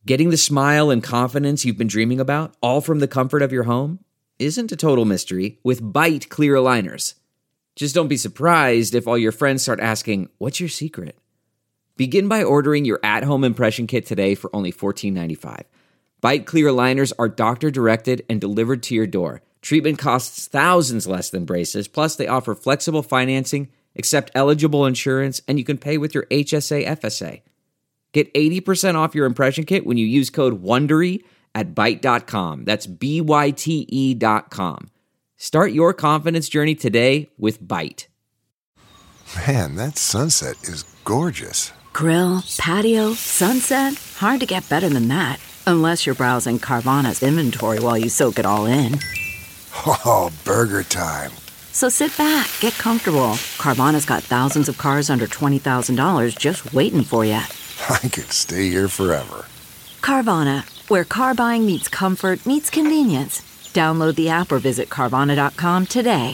Getting the smile and confidence you've been dreaming about, all from the comfort of your home, isn't a total mystery with Byte clear aligners. Just don't be surprised if all your friends start asking, "What's your secret?" Begin by ordering your at-home impression kit today for only $14.95. Byte clear aligners are doctor-directed and delivered to your door. Treatment costs thousands less than braces, plus they offer flexible financing, accept eligible insurance, and you can pay with your HSA FSA. Get 80% off your impression kit when you use code WONDERY at Byte.com. That's BYTE.com. Start your confidence journey today with Byte. Man, that sunset is gorgeous. Grill, patio, sunset. Hard to get better than that. Unless you're browsing Carvana's inventory while you soak it all in. Oh, burger time. So sit back, get comfortable. Carvana's got thousands of cars under $20,000 just waiting for you. I could stay here forever. Carvana, where car buying meets comfort meets convenience. Download the app or visit Carvana.com today.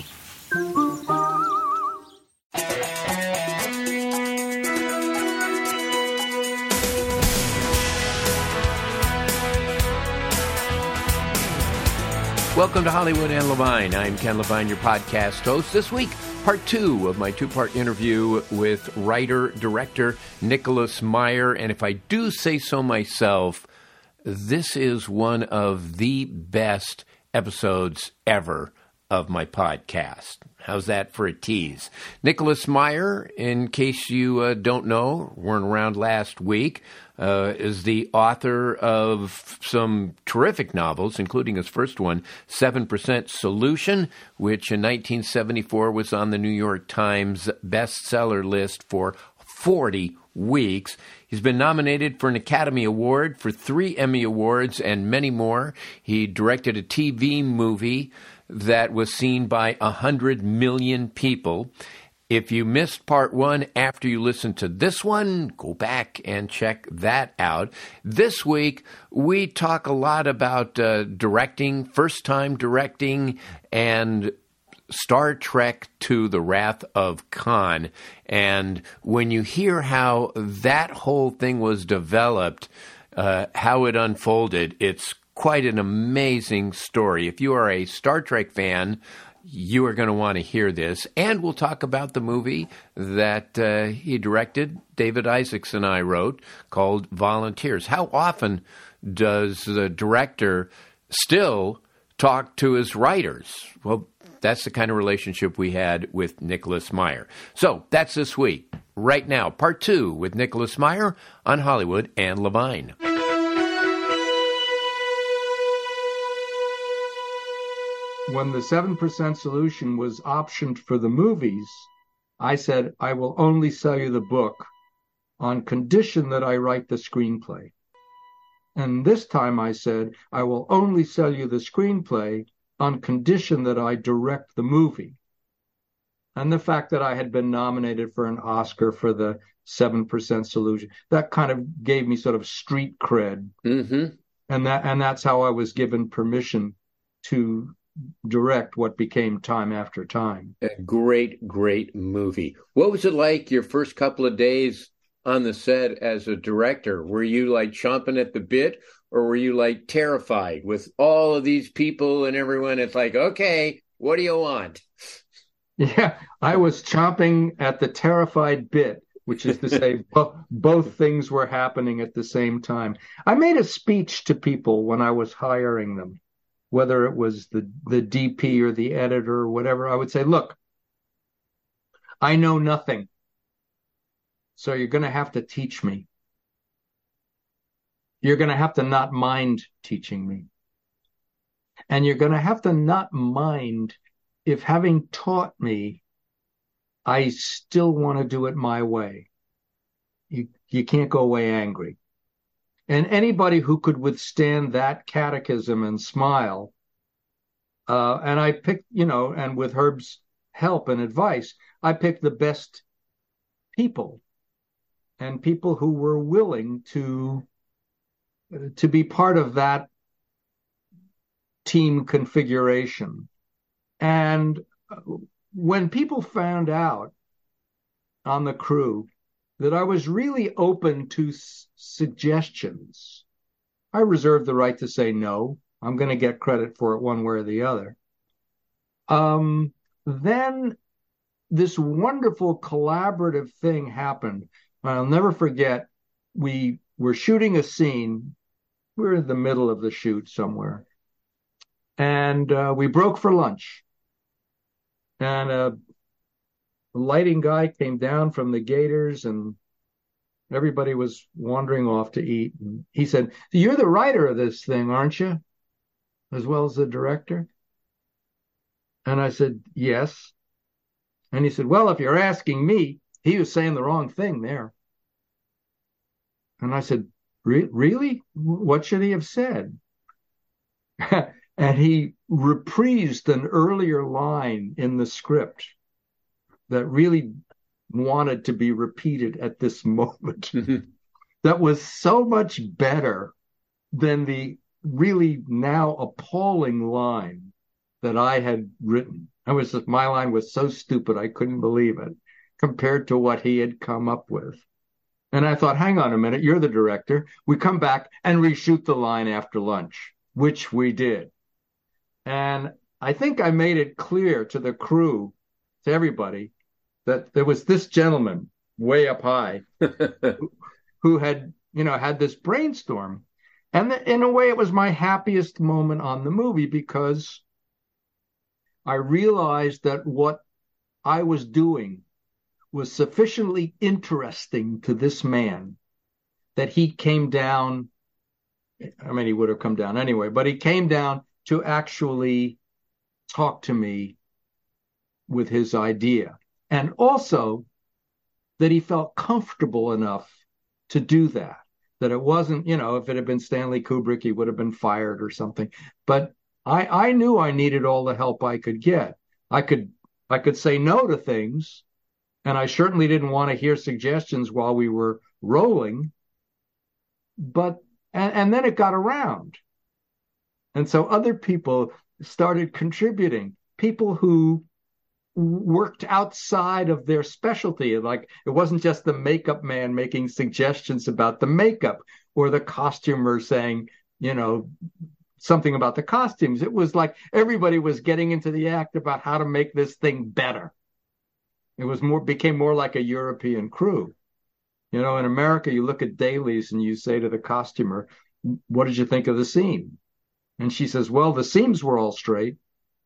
Welcome to Hollywood and Levine. I'm Ken Levine, your podcast host. This week, part two of my two-part interview with writer-director Nicholas Meyer. And if I do say so myself, this is one of the best episodes ever of my podcast. How's that for a tease? Nicholas Meyer, in case you don't know, weren't around last week, is the author of some terrific novels, including his first one, 7% Solution, which in 1974 was on the New York Times bestseller list for 40 weeks. He's been nominated for an Academy Award, for 3 Emmy Awards, and many more. He directed a TV movie that was seen by 100 million people. If you missed part one after you listened to this one, go back and check that out. This week, we talk a lot about directing, first-time directing, and Star Trek II: The Wrath of Khan. And when you hear how that whole thing was developed, how it unfolded, it's quite an amazing story. If you are a Star Trek fan, you are going to want to hear this. And we'll talk about the movie that he directed, David Isaacs and I wrote, called Volunteers. How often does the director still talk to his writers? Well, that's the kind of relationship we had with Nicholas Meyer. So that's this week. Right now, part two with Nicholas Meyer on Hollywood and Levine. When the 7% Solution was optioned for the movies, I said, I will only sell you the book on condition that I write the screenplay. And this time I said, I will only sell you the screenplay on condition that I direct the movie. And the fact that I had been nominated for an Oscar for the 7% Solution, that kind of gave me sort of street cred. Mm-hmm. And that's how I was given permission to direct what became Time After Time. A great, great movie. What was it like your first couple of days on the set as a director? Were you like chomping at the bit, or were you like terrified with all of these people and everyone? It's like, okay, what do you want? Yeah, I was chomping at the terrified bit, which is to say both things were happening at the same time. I made a speech to people when I was hiring them, whether it was the DP or the editor or whatever. I would say, look, I know nothing, so you're going to have to teach me. You're going to have to not mind teaching me. And you're going to have to not mind if, having taught me, I still want to do it my way. You can't go away angry. And anybody who could withstand that catechism and smile, and I picked, and with Herb's help and advice, I picked the best people and people who were willing to be part of that team configuration. And when people found out on the crew that I was really open to suggestions, I reserve the right to say no. I'm going to get credit for it one way or the other. Then this wonderful collaborative thing happened. I'll never forget, we were shooting a scene. We were in the middle of the shoot somewhere. And we broke for lunch. And a lighting guy came down from the Gators, and everybody was wandering off to eat. And he said, "You're the writer of this thing, aren't you? As well as the director?" And I said, "Yes." And he said, "Well, if you're asking me, he was saying the wrong thing there." And I said, "Really? What should he have said?" And he reprised an earlier line in the script that really wanted to be repeated at this moment. That was so much better than the really now appalling line that I had written. My line was so stupid I couldn't believe it compared to what he had come up with. And I thought, hang on a minute, you're the director. We come back and reshoot the line after lunch, which we did. And I think I made it clear to the crew, to everybody, that there was this gentleman way up high who had, had this brainstorm. And in a way, it was my happiest moment on the movie, because I realized that what I was doing was sufficiently interesting to this man that he came down. I mean, he would have come down anyway, but he came down to actually talk to me with his idea. And also that he felt comfortable enough to do that it wasn't, if it had been Stanley Kubrick, he would have been fired or something. But I knew I needed all the help I could get. I could say no to things, and I certainly didn't want to hear suggestions while we were rolling. But and then it got around. And so other people started contributing, people who worked outside of their specialty. Like, it wasn't just the makeup man making suggestions about the makeup, or the costumer saying, something about the costumes. It was like everybody was getting into the act about how to make this thing better. It became more like a European crew. In America, you look at dailies and you say to the costumer, "What did you think of the scene?" And she says, "Well, the seams were all straight."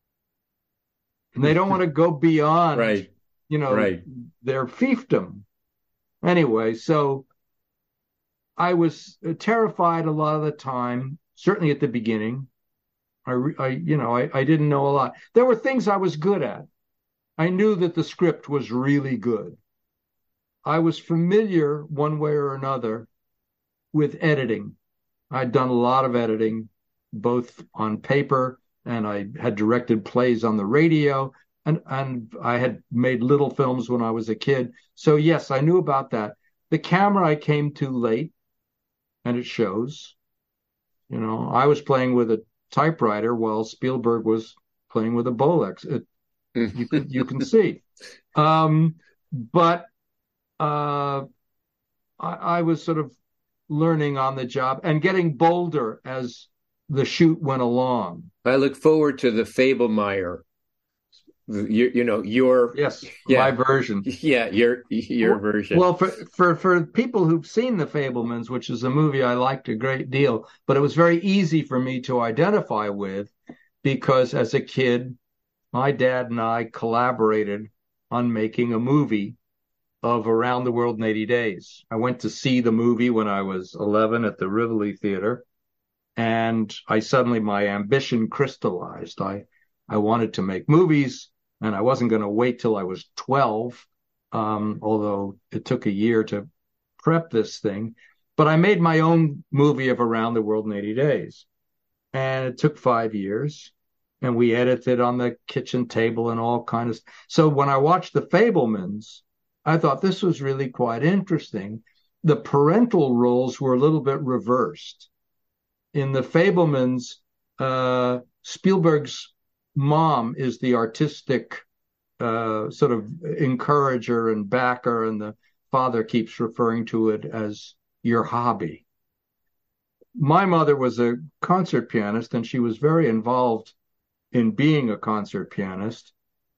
And they don't want to go beyond, right. Their fiefdom. Anyway, so I was terrified a lot of the time, certainly at the beginning. I didn't know a lot. There were things I was good at. I knew that the script was really good. I was familiar one way or another with editing. I'd done a lot of editing, both on paper, and I had directed plays on the radio, and I had made little films when I was a kid. So yes, I knew about that. The camera I came to late, and it shows. I was playing with a typewriter while Spielberg was playing with a Bolex. You can see. But I was sort of learning on the job and getting bolder as the shoot went along. I look forward to the Fabelmeier. Your my version. Yeah, your version. Well, for people who've seen The Fabelmans, which is a movie I liked a great deal, but it was very easy for me to identify with, because as a kid, my dad and I collaborated on making a movie of Around the World in 80 Days. I went to see the movie when I was 11 at the Rivoli Theater, and my ambition crystallized. I wanted to make movies, and I wasn't going to wait till I was 12, although it took a year to prep this thing. But I made my own movie of Around the World in 80 Days, and it took 5 years, and we edited on the kitchen table and all kinds of. So when I watched The Fabelmans, I thought this was really quite interesting. The parental roles were a little bit reversed. In The Fabelmans, Spielberg's mom is the artistic sort of encourager and backer, and the father keeps referring to it as your hobby. my mother was a concert pianist, and she was very involved in being a concert pianist.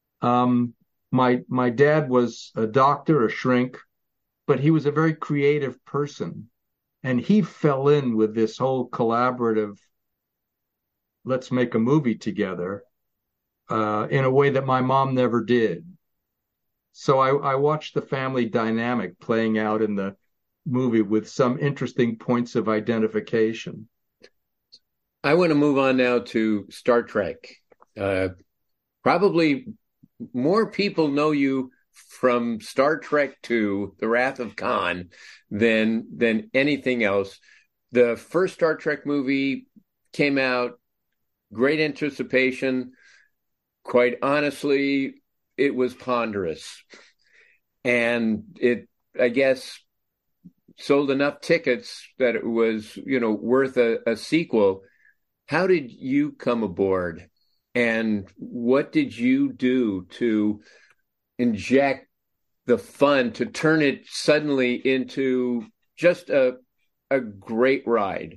My dad was a doctor, a shrink, but he was a very creative person, and he fell in with this whole collaborative, let's make a movie together, in a way that my mom never did. So I watched the family dynamic playing out in the movie with some interesting points of identification. I want to move on now to Star Trek. Probably more people know you from Star Trek II, The Wrath of Khan, than anything else. The first Star Trek movie came out, great anticipation. Quite honestly, it was ponderous. And it, I guess, sold enough tickets that it was, worth a sequel. How did you come aboard? And what did you do to inject the fun, to turn it suddenly into just a great ride?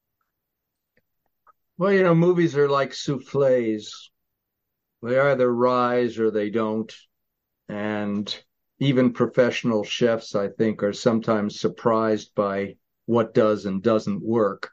Well, movies are like souffles. They either rise or they don't. And even professional chefs, I think, are sometimes surprised by what does and doesn't work.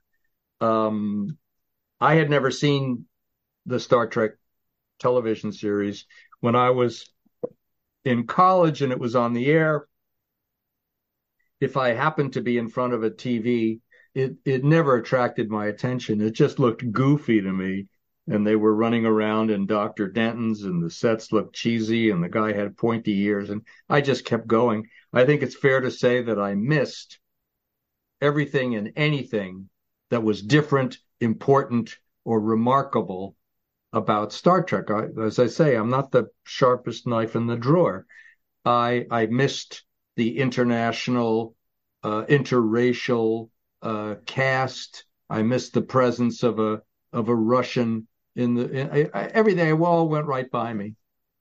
I had never seen the Star Trek television series. When I was in college and it was on the air, if I happened to be in front of a TV, it never attracted my attention. It just looked goofy to me. And they were running around in Dr. Denton's, and the sets looked cheesy, and the guy had pointy ears, and I just kept going. I think it's fair to say that I missed everything and anything that was different, important, or remarkable about Star Trek. As I say, I'm not the sharpest knife in the drawer. I missed the international, interracial cast. I missed the presence of a Russian everything. All went right by me.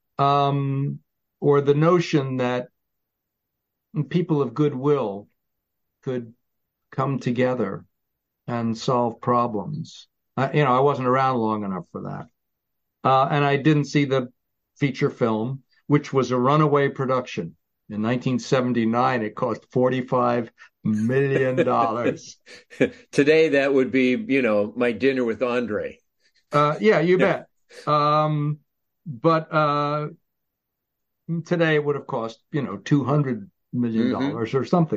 Or the notion that people of goodwill could come together and solve problems. I wasn't around long enough for that. And I didn't see the feature film, which was a runaway production. In 1979, it cost $45 million. Today, that would be, My Dinner with Andre. Yeah, you bet. But today it would have cost, $200 million or something.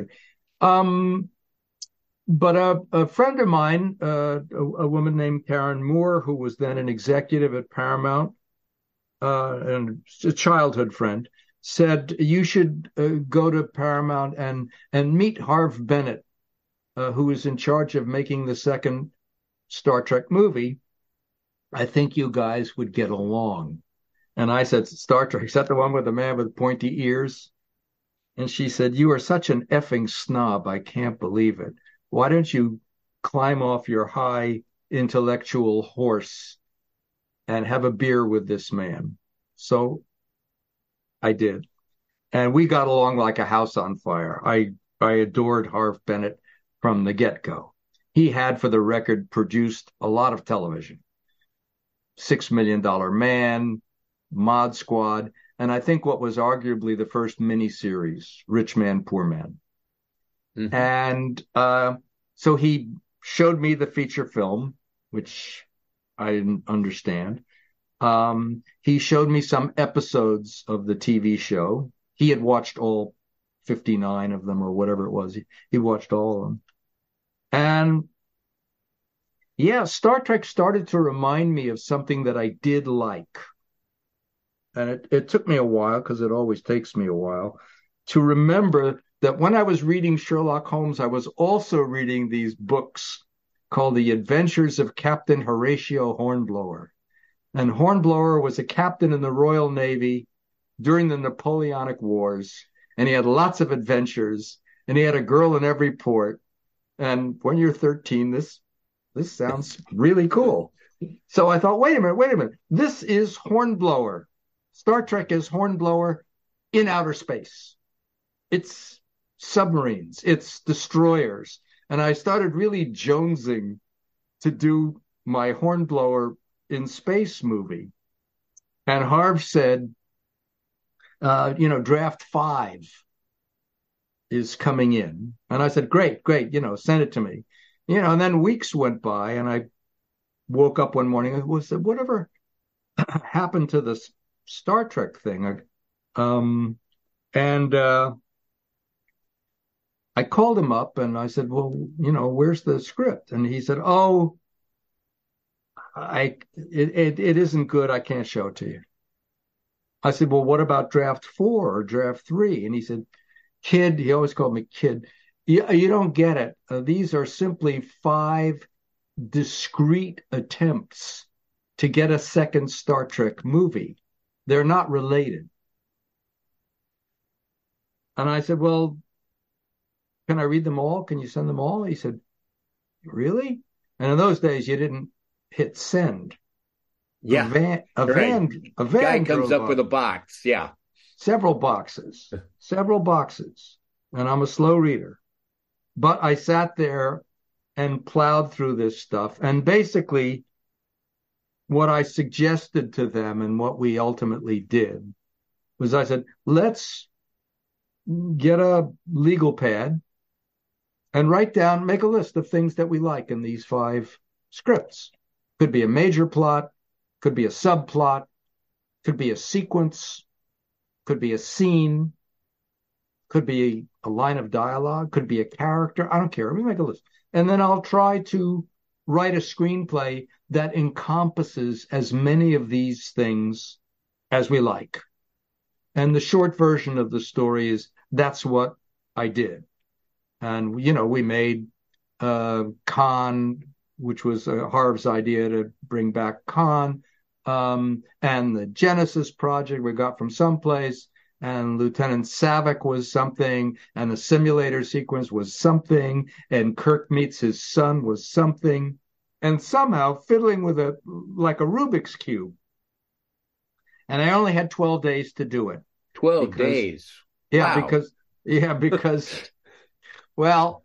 But a friend of mine, a woman named Karen Moore, who was then an executive at Paramount, and a childhood friend, said, you should go to Paramount and meet Harve Bennett, who is in charge of making the second Star Trek movie. I think you guys would get along. And I said, Star Trek, is that the one with the man with pointy ears? And she said, you are such an effing snob. I can't believe it. Why don't you climb off your high intellectual horse and have a beer with this man? So I did. And we got along like a house on fire. I adored Harve Bennett from the get-go. He had, for the record, produced a lot of television. $6 Million Man, Mod Squad, and I think what was arguably the first miniseries, Rich Man, Poor Man. Mm-hmm. And so he showed me the feature film, which I didn't understand. He showed me some episodes of the TV show. He had watched all 59 of them or whatever it was. He watched all of them. And yeah, Star Trek started to remind me of something that I did like. And it took me a while, because it always takes me a while, to remember that when I was reading Sherlock Holmes, I was also reading these books called The Adventures of Captain Horatio Hornblower. And Hornblower was a captain in the Royal Navy during the Napoleonic Wars, and he had lots of adventures, and he had a girl in every port. And when you're 13, this sounds really cool. So I thought, wait a minute. This is Hornblower. Star Trek is Hornblower in outer space. It's submarines, it's destroyers. And I started really jonesing to do my Hornblower in Space movie. And Harv said, draft 5 is coming in. And I said, great, send it to me. And then weeks went by and I woke up one morning and said, whatever happened to this Star Trek thing? And I called him up and I said, well, where's the script? And he said, oh, it isn't good. I can't show it to you. I said, well, what about draft 4 or draft 3? And he said, kid, he always called me kid. You don't get it. These are simply 5 discrete attempts to get a second Star Trek movie. They're not related. And I said, well, can I read them all? Can you send them all? He said, really? And in those days, you didn't hit send. Yeah. A van guy comes up with a box. Yeah. Several boxes. And I'm a slow reader. But I sat there and plowed through this stuff. And basically, what I suggested to them and what we ultimately did was I said, let's get a legal pad and make a list of things that we like in these 5 scripts. Could be a major plot, could be a subplot, could be a sequence, could be a scene, could be a line of dialogue, could be a character. I don't care. Let me make a list. And then I'll try to write a screenplay that encompasses as many of these things as we like. And the short version of the story is that's what I did. And, we made Khan, which was Harv's idea to bring back Khan, and the Genesis project we got from someplace, and Lieutenant Savick was something, and the simulator sequence was something, and Kirk meets his son was something, and somehow fiddling with like a Rubik's Cube. And I only had 12 days to do it. 12 days. Yeah, wow. because well,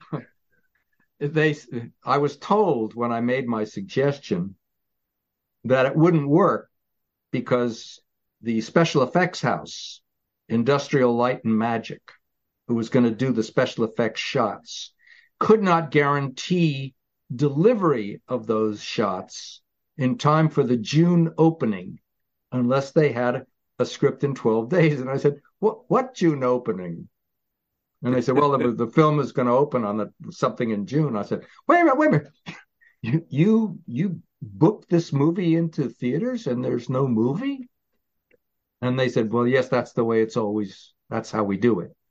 I was told when I made my suggestion that it wouldn't work because the special effects house, Industrial Light and Magic, who was going to do the special effects shots, could not guarantee delivery of those shots in time for the June opening unless they had a script in 12 days. And I said, what June opening? And they said, well, the film is going to open on something in June. I said, wait a minute. You booked this movie into theaters and there's no movie? And they said, well, yes, that's the way that's how we do it.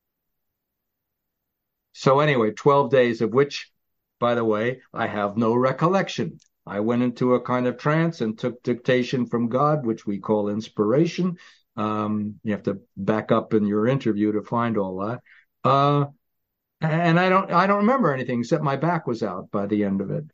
So anyway, 12 days of which, by the way, I have no recollection. I went into a kind of trance and took dictation from God, which we call inspiration. You have to back up in your interview to find all that. And I don't remember anything except my back was out by the end of it.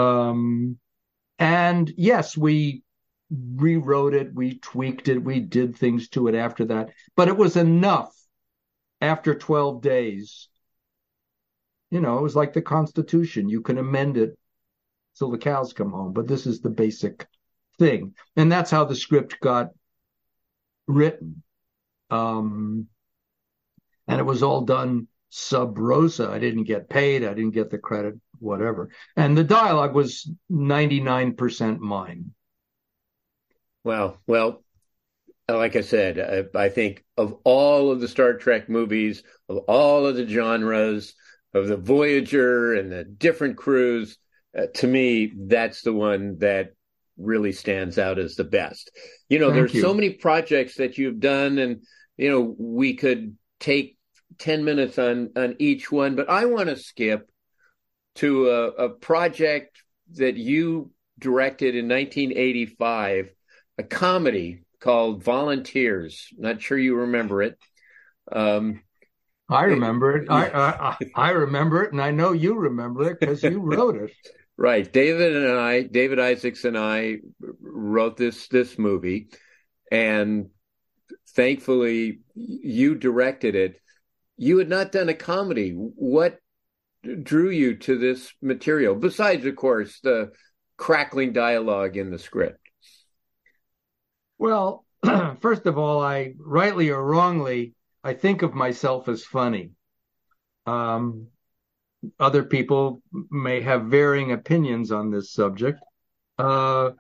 And yes, we rewrote it, we tweaked it, we did things to it after that, but it was enough after 12 days. It was like the Constitution. You can amend it till the cows come home, but this is the basic thing. And that's how the script got written. And it was all done sub rosa. I didn't get paid. I didn't get the credit, whatever. And the dialogue was 99% mine. Well, like I said, I think of all of the Star Trek movies, of all of the genres, of the Voyager and the different crews, to me, that's the one that really stands out as the best. There's so many projects that you've done, and, we could take 10 minutes on each one, but I want to skip to a project that you directed in 1985, a comedy called Volunteers. Not sure you remember it. I remember it. I remember it, and I know you remember it because you wrote it. Right. David Isaacs and I wrote this movie, and thankfully you directed it. You had not done a comedy. What drew you to this material, besides, of course, the crackling dialogue in the script? Well, first of all, I rightly or wrongly, I think of myself as funny. Other people may have varying opinions on this subject. But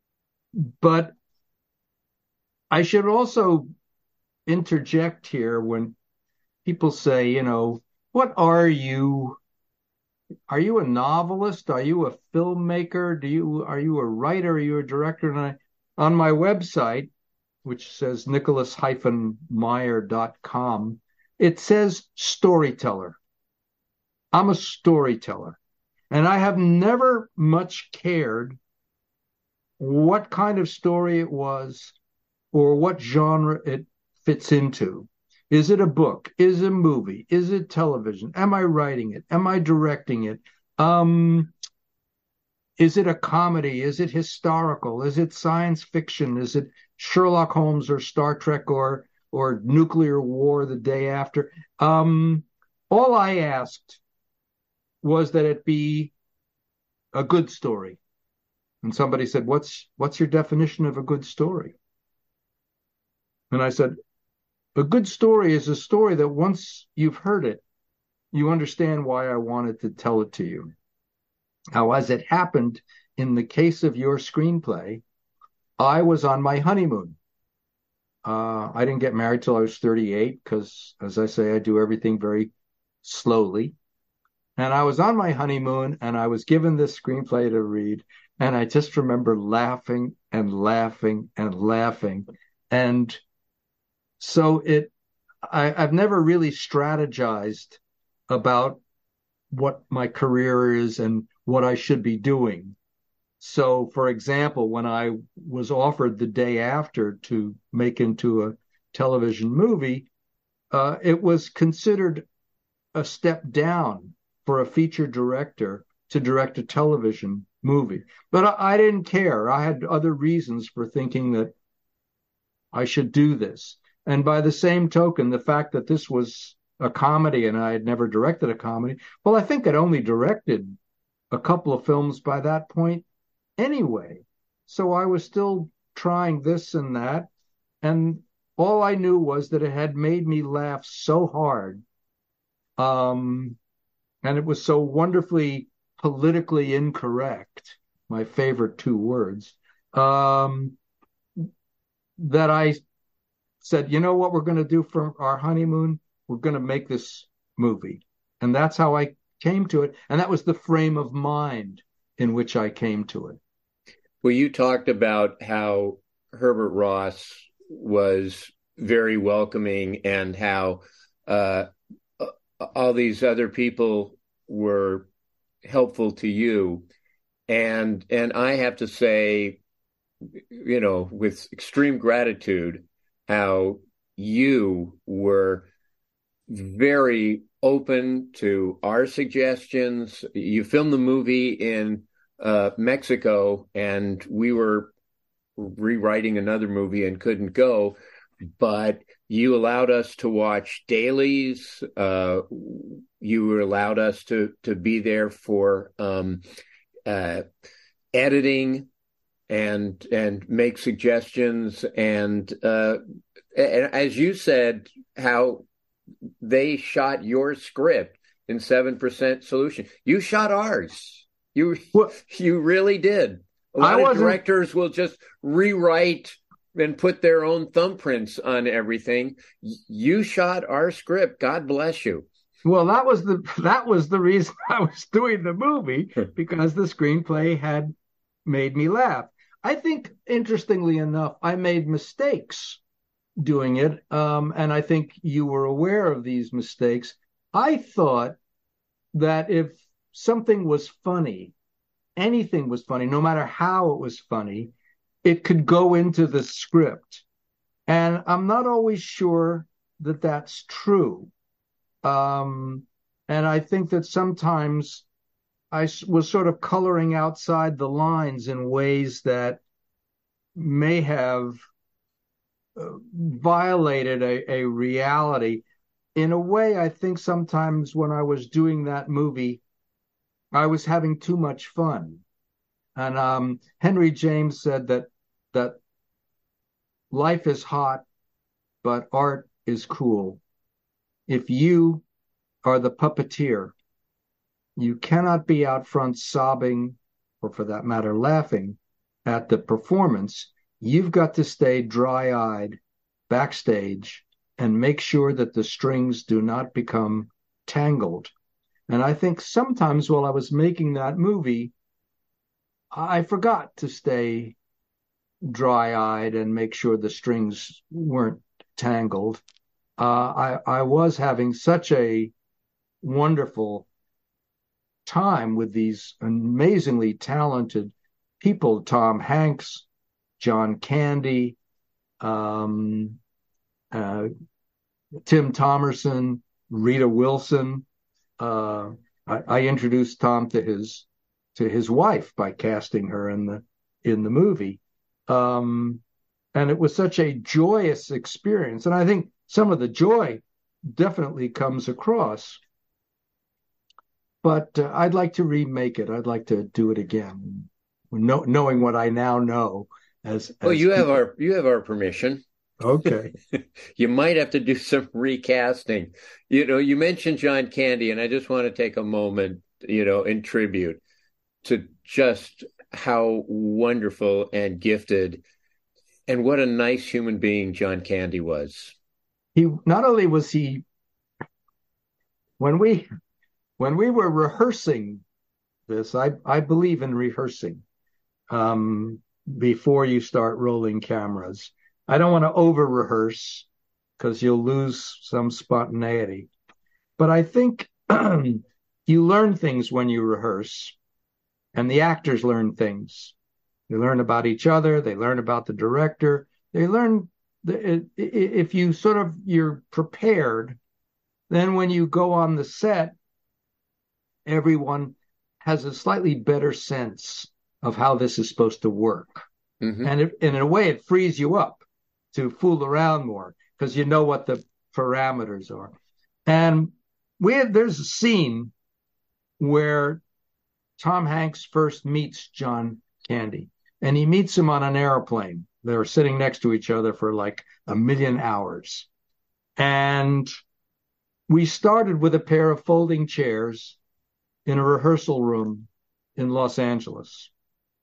I should also interject here when people say, what are you? Are you a novelist? Are you a filmmaker? Are you a writer? Are you a director? And on my website, which says nicholas-meyer.com, it says storyteller. I'm a storyteller. And I have never much cared what kind of story it was or what genre it fits into. Is it a book? Is it a movie? Is it television? Am I writing it? Am I directing it? Is it a comedy? Is it historical? Is it science fiction? Is it Sherlock Holmes or Star Trek or nuclear war the day after? All I asked was that it be a good story. And somebody said, what's your definition of a good story? And I said, a good story is a story that once you've heard it, you understand why I wanted to tell it to you. Now, as it happened in the case of your screenplay, I was on my honeymoon. I didn't get married till I was 38 because, as I say, I do everything very slowly. And I was on my honeymoon and I was given this screenplay to read. And I just remember laughing and laughing and laughing. And so I've never really strategized about what my career is and what I should be doing. So, for example, when I was offered the day after to make into a television movie, it was considered a step down for a feature director to direct a television movie. But I didn't care. I had other reasons for thinking that I should do this. And by the same token, the fact that this was a comedy and I had never directed a comedy, well, I think I'd only directed a couple of films by that point anyway. So I was still trying this and that. And all I knew was that it had made me laugh so hard. And it was so wonderfully politically incorrect, my favorite two words, that I said, you know what we're going to do for our honeymoon? We're going to make this movie. And that's how I came to it. And that was the frame of mind in which I came to it. Well, you talked about how Herbert Ross was very welcoming and how all these other people were helpful to you. And I have to say, with extreme gratitude, how you were very open to our suggestions. You filmed the movie in Mexico, and we were rewriting another movie and couldn't go, but you allowed us to watch dailies. You allowed us to be there for editing and make suggestions. And as you said, how they shot your script in 7% Solution. You shot ours. You really did. A lot of directors will just rewrite and put their own thumbprints on everything. You shot our script. God bless you. Well, that was the reason I was doing the movie, because the screenplay had made me laugh. I think, interestingly enough, I made mistakes doing it, and I think you were aware of these mistakes. I thought that if something was funny, anything was funny, no matter how it was funny, it could go into the script. And I'm not always sure that that's true. And I think that sometimes I was sort of coloring outside the lines in ways that may have violated a reality. in a way, I think sometimes when I was doing that movie, I was having too much fun. And Henry James said that life is hot, but art is cool. If you are the puppeteer, you cannot be out front sobbing, or for that matter, laughing at the performance. You've got to stay dry-eyed backstage and make sure that the strings do not become tangled. And I think sometimes while I was making that movie, I forgot to stay dry-eyed and make sure the strings weren't tangled. I was having such a wonderful time with these amazingly talented people: Tom Hanks, John Candy, Tim Thomerson, Rita Wilson. I introduced Tom to his wife by casting her in the movie, and it was such a joyous experience. And I think some of the joy definitely comes across. But I'd like to remake it. I'd like to do it again, knowing what I now know. Well, you have our permission. Okay. You might have to do some recasting. You mentioned John Candy, and I just want to take a moment, in tribute to just how wonderful and gifted and what a nice human being John Candy was. He not only was he, when we were rehearsing this, I believe in rehearsing before you start rolling cameras. I don't want to over-rehearse because you'll lose some spontaneity. But I think you learn things when you rehearse, and the actors learn things. They learn about each other. They learn about the director. They learn if you're prepared, then when you go on the set, everyone has a slightly better sense of how this is supposed to work. Mm-hmm. And in a way, it frees you up to fool around more because you know what the parameters are. And there's a scene where Tom Hanks first meets John Candy, and he meets him on an airplane. They're sitting next to each other for like a million hours. And we started with a pair of folding chairs in a rehearsal room in Los Angeles.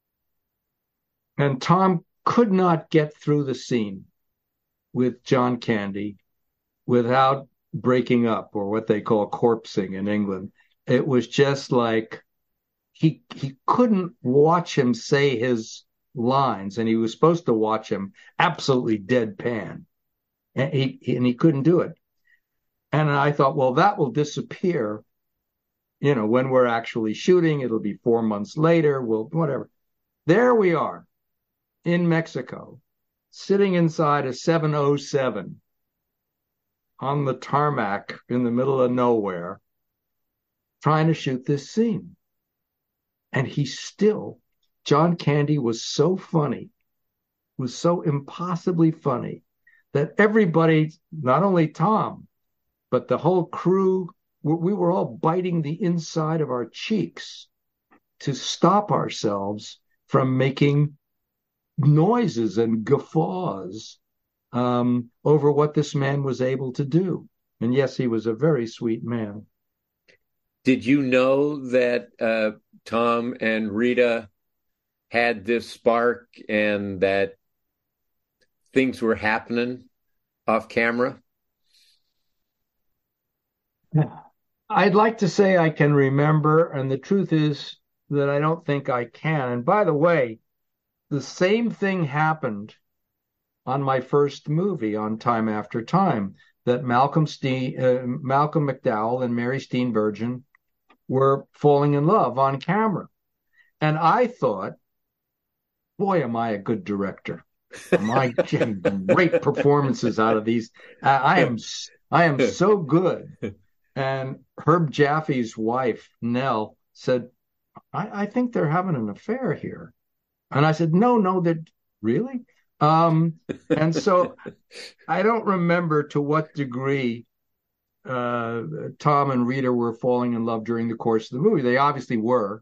And Tom could not get through the scene with John Candy without breaking up, or what they call corpsing in England. It was just like he couldn't watch him say his lines, and he was supposed to watch him absolutely deadpan, and he couldn't do it. And I thought, well, that will disappear, when we're actually shooting. It'll be 4 months later. Whatever. There we are in Mexico, sitting inside a 707 on the tarmac in the middle of nowhere, trying to shoot this scene. And John Candy was so funny, was so impossibly funny, that everybody, not only Tom, but the whole crew, we were all biting the inside of our cheeks to stop ourselves from making noises and guffaws over what this man was able to do. And yes, he was a very sweet man. Did you know that Tom and Rita had this spark and that things were happening off camera? I'd like to say I can remember, and the truth is that I don't think I can. And by the way, the same thing happened on my first movie, on Time After Time, that Malcolm McDowell and Mary Steenburgen were falling in love on camera. And I thought, boy, am I a good director. Am I getting great performances out of these? I am so good. And Herb Jaffe's wife, Nell, said, I think they're having an affair here. And I said, no, that really? And so I don't remember to what degree Tom and Rita were falling in love during the course of the movie. They obviously were.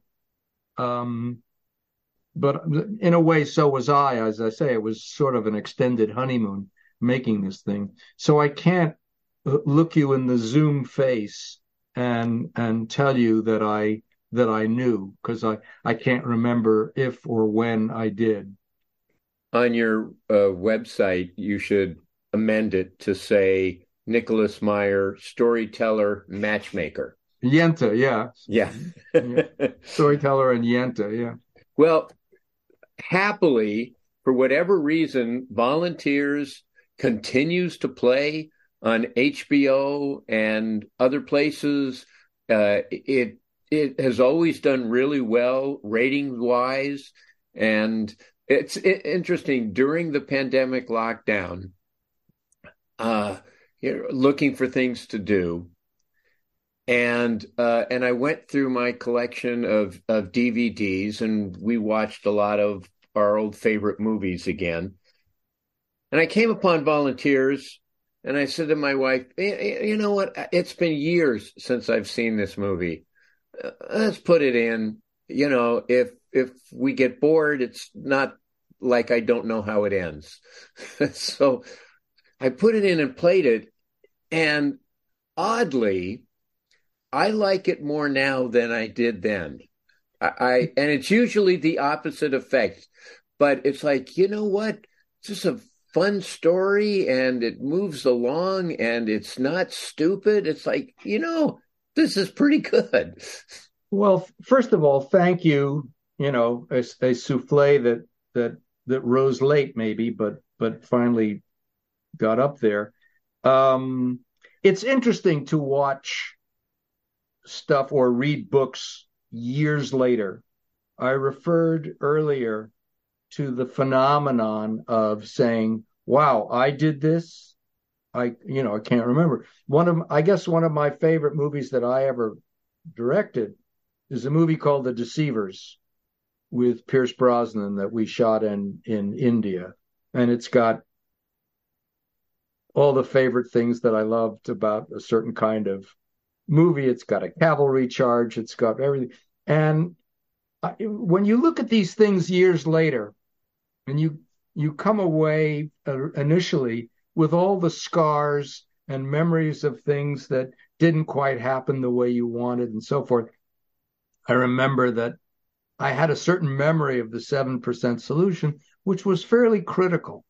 But in a way, so was I. As I say, it was sort of an extended honeymoon making this thing. So I can't look you in the Zoom face and tell you that I knew, because I can't remember if or when I did. On your website, you should amend it to say Nicholas Meyer, storyteller, matchmaker. Yenta, yeah. Yeah. Yeah. Storyteller and Yenta, yeah. Well, happily, for whatever reason, Volunteers continues to play on HBO and other places. It has always done really well ratings wise, and it's interesting during the pandemic lockdown. Looking for things to do, and I went through my collection of DVDs, and we watched a lot of our old favorite movies again. And I came upon Volunteers, and I said to my wife, you know what? It's been years since I've seen this movie. Let's put it in. You know, if we get bored, it's not like I don't know how it ends. So I put it in and played it, and oddly, I like it more now than I did then. And it's usually the opposite effect, but it's like, you know what? It's just a fun story, and it moves along, and it's not stupid. It's like, this is pretty good. Well, first of all, thank you. A souffle that rose late, maybe, but finally got up there. It's interesting to watch stuff or read books years later. I referred earlier to the phenomenon of saying, wow, I did this. I can't remember. I guess one of my favorite movies that I ever directed is a movie called The Deceivers with Pierce Brosnan that we shot in India. And it's got all the favorite things that I loved about a certain kind of movie. It's got a cavalry charge. It's got everything. And when you look at these things years later, and you come away initially with all the scars and memories of things that didn't quite happen the way you wanted and so forth. I remember that I had a certain memory of the 7% solution, which was fairly critical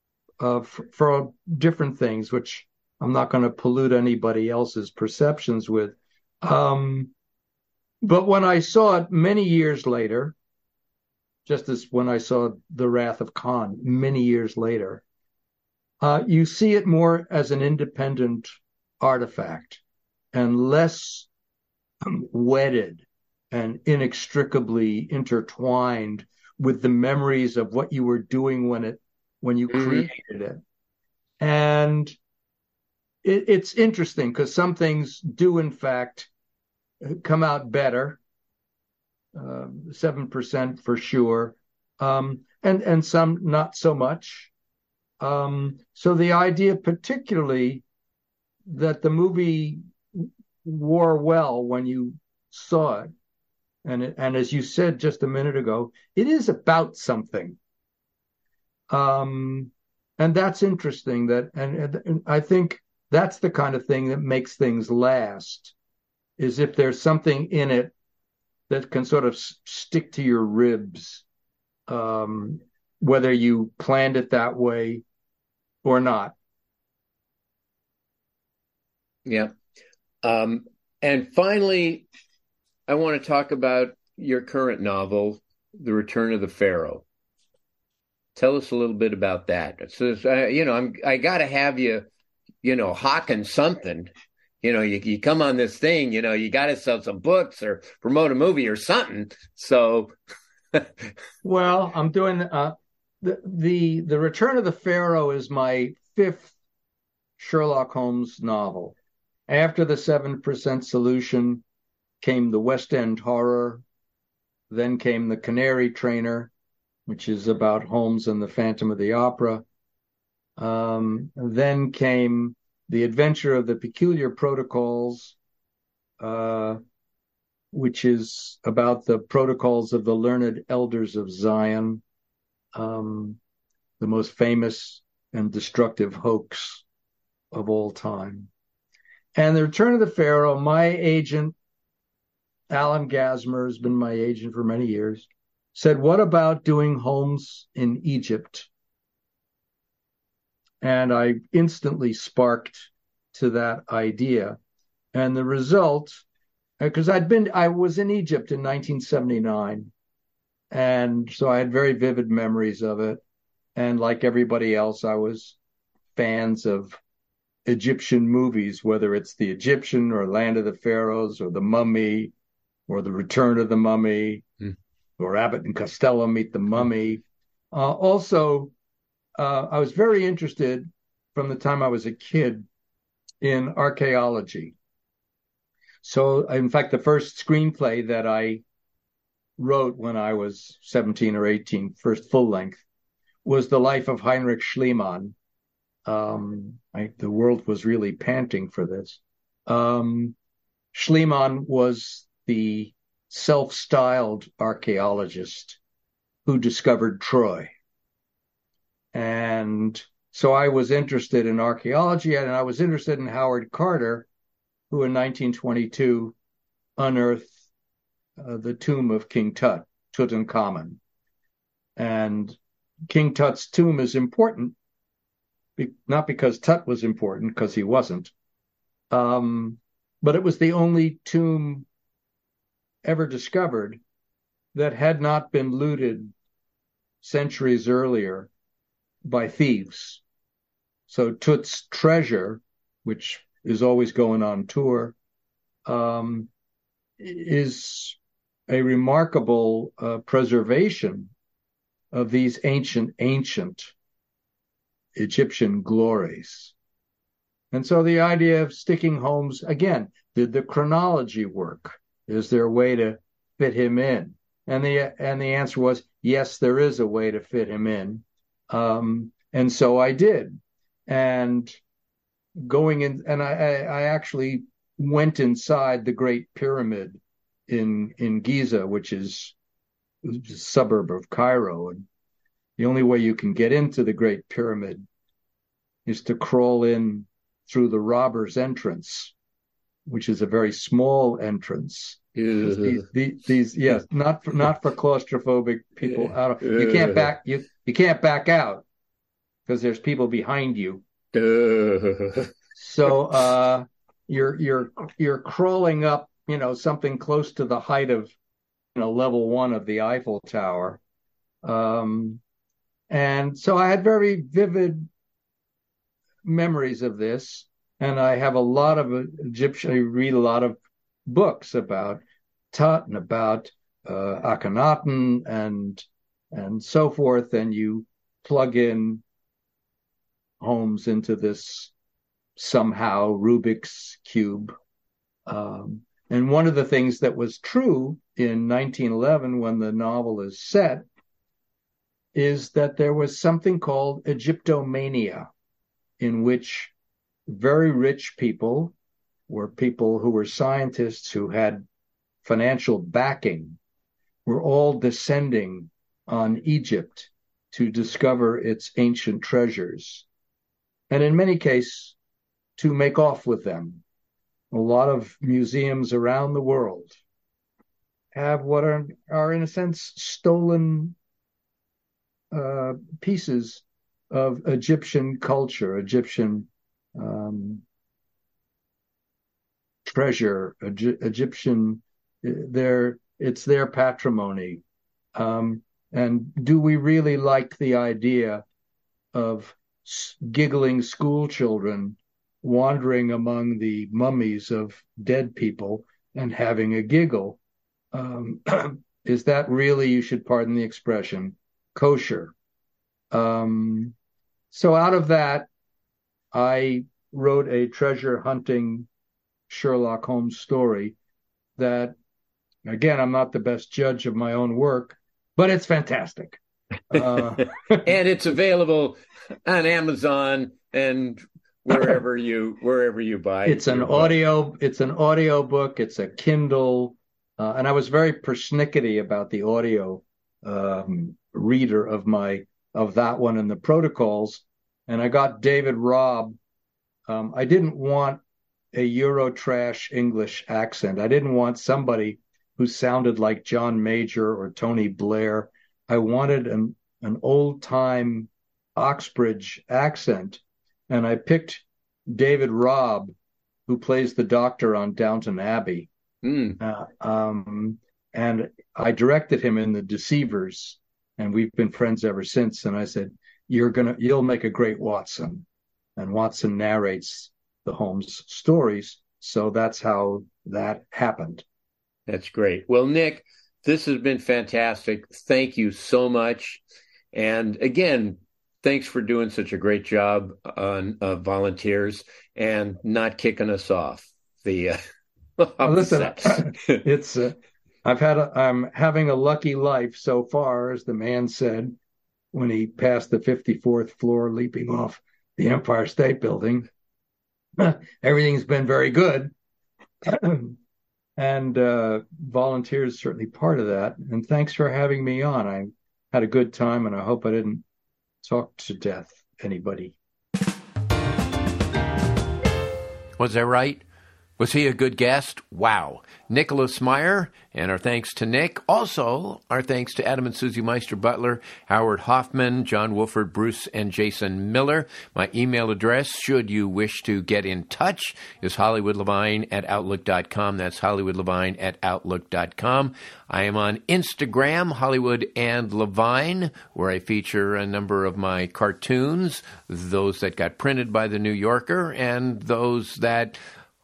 for different things, which I'm not going to pollute anybody else's perceptions with. But when I saw it many years later, just as when I saw The Wrath of Khan many years later, you see it more as an independent artifact and less wedded and inextricably intertwined with the memories of what you were doing when you created it. And it's interesting because some things do, in fact, come out better, 7% for sure, and some not so much. So the idea particularly that the movie wore well when you saw it, and as you said just a minute ago, it is about something. And that's interesting, and I think that's the kind of thing that makes things last, is if there's something in it that can sort of stick to your ribs, whether you planned it that way or not. Yeah. And finally, I want to talk about your current novel, The Return of the Pharaoh. Tell us a little bit about that. So, I got to have you, hawking something. You come on this thing, you got to sell some books or promote a movie or something. So, well, I'm doing the Return of the Pharaoh is my fifth Sherlock Holmes novel. After the 7% Solution came the West End Horror, then came the Canary Trainer, which is about Holmes and the Phantom of the Opera. Then came The Adventure of the Peculiar Protocols, which is about the protocols of the learned elders of Zion, the most famous and destructive hoax of all time. And The Return of the Pharaoh, my agent, Alan Gasmer, has been my agent for many years, said, what about doing Holmes in Egypt? And I instantly sparked to that idea. And the result, because I was in Egypt in 1979. And so I had very vivid memories of it. And like everybody else, I was fans of Egyptian movies, whether it's The Egyptian or Land of the Pharaohs or The Mummy or The Return of the Mummy or Abbott and Costello Meet the Mummy. Also, I was very interested from the time I was a kid in archaeology. So, in fact, the first screenplay that I wrote when I was 17 or 18, first full length, was The Life of Heinrich Schliemann. The world was really panting for this. Schliemann was the self-styled archaeologist who discovered Troy. And so I was interested in archaeology, and I was interested in Howard Carter, who in 1922 unearthed the tomb of King Tut, Tutankhamun. And King Tut's tomb is important, not because Tut was important, because he wasn't, but it was the only tomb ever discovered that had not been looted centuries earlier by thieves. So Tut's treasure, which is always going on tour, is a remarkable preservation of these ancient Egyptian glories. And so the idea of sticking Holmes, again, did the chronology work? Is there a way to fit him in? And the answer was, yes, there is a way to fit him in. And so I did. And going in, and I actually went inside the Great Pyramid in Giza, which is a suburb of Cairo. And the only way you can get into the Great Pyramid is to crawl in through the robber's entrance, which is a very small entrance. These yes, not for claustrophobic people. You can't back out because there's people behind you. So you're crawling up, something close to the height of level 1 of the Eiffel Tower. And so I had very vivid memories of this, and I have a lot of Egyptian. I read a lot of books about Tut and about Akhenaten and so forth, and you plug in Holmes into this somehow Rubik's Cube. And one of the things that was true in 1911 when the novel is set is that there was something called Egyptomania, in which very rich people were people who were scientists who had financial backing, were all descending on Egypt to discover its ancient treasures, and in many cases to make off with them. A lot of museums around the world have what are in a sense stolen pieces of Egyptian culture, Egyptian treasure, Egyptian. It's their patrimony. And do we really like the idea of giggling school children wandering among the mummies of dead people and having a giggle? Is that really, you should pardon the expression, kosher? So out of that, I wrote a treasure hunting Sherlock Holmes story that, again, I'm not the best judge of my own work, but it's fantastic. And it's available on Amazon and wherever you buy. It's an audio book. It's a Kindle, and I was very persnickety about the audio reader of that one and the protocols. And I got David Robb. I didn't want a Eurotrash English accent. I didn't want somebody who sounded like John Major or Tony Blair. I wanted an old time Oxbridge accent, and I picked David Robb, who plays the doctor on Downton Abbey. And I directed him in The Deceivers, and we've been friends ever since. And I said, you'll make a great Watson. And Watson narrates the Holmes stories. So that's how that happened. That's great. Well, Nick, this has been fantastic. Thank you so much. And again, thanks for doing such a great job on Volunteers and not kicking us off. Listen, it's I'm having a lucky life so far, as the man said when he passed the 54th floor leaping off the Empire State Building. Everything's been very good. And Volunteers is certainly part of that. And thanks for having me on. I had a good time, and I hope I didn't talk to death anybody. Was that right? Was he a good guest? Wow. Nicholas Meyer, and our thanks to Nick. Also, our thanks to Adam and Susie Meister-Butler, Howard Hoffman, John Wolford, Bruce, and Jason Miller. My email address, should you wish to get in touch, is HollywoodLevine@Outlook.com. That's HollywoodLevine@Outlook.com. I am on Instagram, Hollywood and Levine, where I feature a number of my cartoons, those that got printed by The New Yorker and those that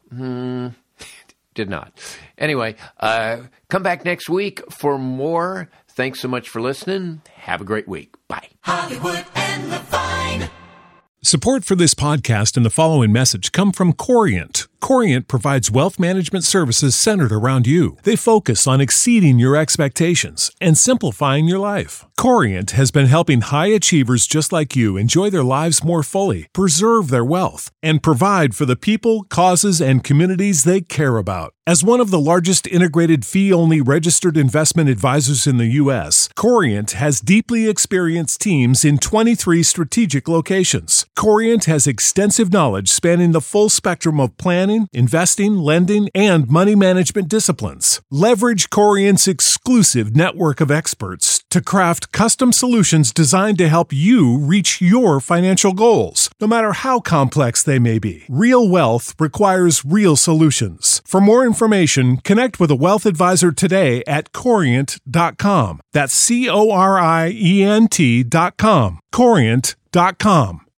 did not. Anyway, come back next week for more. Thanks so much for listening. Have a great week. Bye. Hollywood and Levine. Support for this podcast and the following message come from Corient. Corient provides wealth management services centered around you. They focus on exceeding your expectations and simplifying your life. Corient has been helping high achievers just like you enjoy their lives more fully, preserve their wealth, and provide for the people, causes, and communities they care about. As one of the largest integrated fee-only registered investment advisors in the U.S., Corient has deeply experienced teams in 23 strategic locations. Corient has extensive knowledge spanning the full spectrum of planning, investing, lending, and money management disciplines. Leverage Corient's exclusive network of experts to craft custom solutions designed to help you reach your financial goals, no matter how complex they may be. Real wealth requires real solutions. For more information, connect with a wealth advisor today at Corient.com. That's Corient.com. Corient.com.